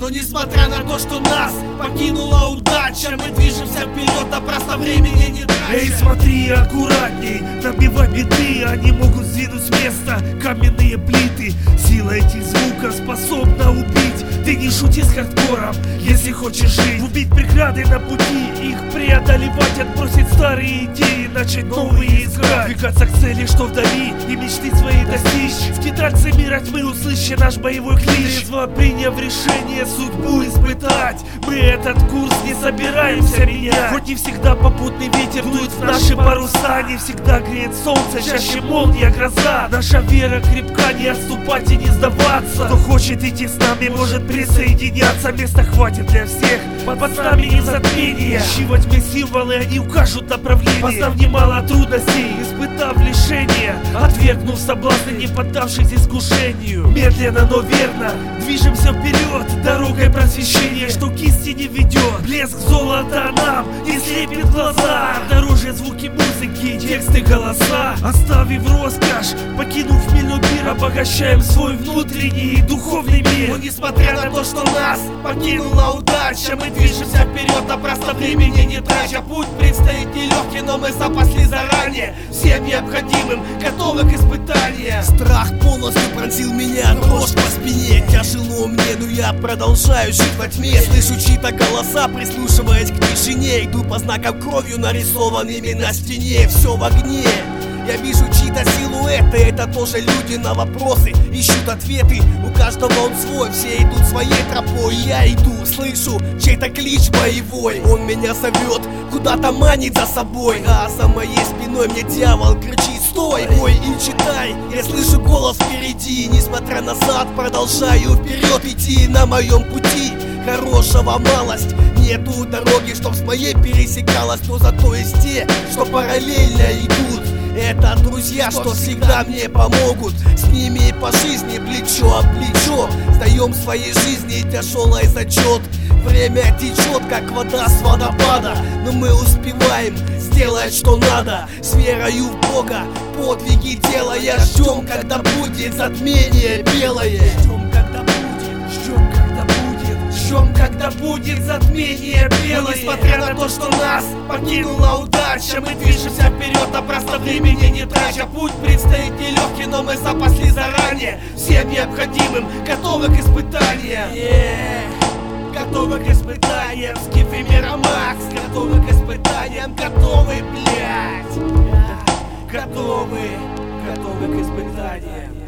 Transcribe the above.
Но несмотря на то, что нас покинула удача, мы движемся вперед, а просто времени не трача. Эй, смотри аккуратней, набивай биты, они могут сдвинуть с места каменные плиты. Сила этих звуков способна убить. Ты не шути с хардкором, если хочешь жить. Убить преграды на пути, их преодолевать, отбросить старые идеи, начать новые искать. Двигаться к цели, что вдали, и мечты свои достичь. Скитальцы мира тьмы, услыши наш боевой клич. Трезво приняв решение судьбу испытать, мы этот курс не собираемся менять. Хоть не всегда попутный ветер дует в наши паруса, не всегда греет солнце, чаще молния, гроза. Наша вера крепка, не отступать и не сдаваться. Кто хочет идти с нами, может присоединяться. Места хватит для всех, под нами не затмение. Ищи во тьме символы, они укажут направление. Познав немало трудностей, испытав лишения, отвергнув соблазны, не поддавшись искушению, медленно, но верно движемся вперед дорогой просвещения, что к истине ведет. Блеск золота нам не слепит глаза, дороже звуки музыки, тексты, голоса. Оставив роскошь, покинув хмельной мир, обогащаем свой внутренний и духовный мир. Но несмотря на то, что нас покинула удача, мы движемся вперед, а просто времени не трача. Путь предстоит нелегкий, но мы запасли заранее всем необходимым, готовы к испытаниям. Страх полностью пронзил меня, дрожь по спине. Тяжело мне, но я продолжаю жить во тьме. Слышу чьи-то голоса, прислушиваясь к тишине. Иду по знакам кровью, нарисованными на стене. Все в огне. Я вижу чьи-то силуэты, это тоже люди на вопросы ищут ответы, у каждого он свой, все идут своей тропой. Я иду, слышу чей-то клич боевой, он меня зовет, куда-то манит за собой. А за моей спиной мне дьявол кричит: стой, бой и читай. Я слышу голос впереди, несмотря назад, продолжаю вперед идти. На моем пути хорошего малость, нету дороги, чтоб с моей пересекалась, но зато есть те, что параллельно идут. Это друзья, что всегда мне помогут. С ними по жизни плечо об плечо сдаем своей жизни тяжелый зачет. Время течет, как вода с водопада, но мы успеваем сделать, что надо. С верою в Бога подвиги делая, ждем, когда будет затмение белое. Ждем, когда будет затмение белое. Несмотря на то, что нас покинула удача, мы движемся вперед, а просто времени не трача. Путь предстоит нелегкий, но мы запасли заранее всем необходимым, готовы к испытаниям. Готовы к испытаниям, Скиф и Миромакс. Готовы к испытаниям, готовы, блядь. Готовы к испытаниям.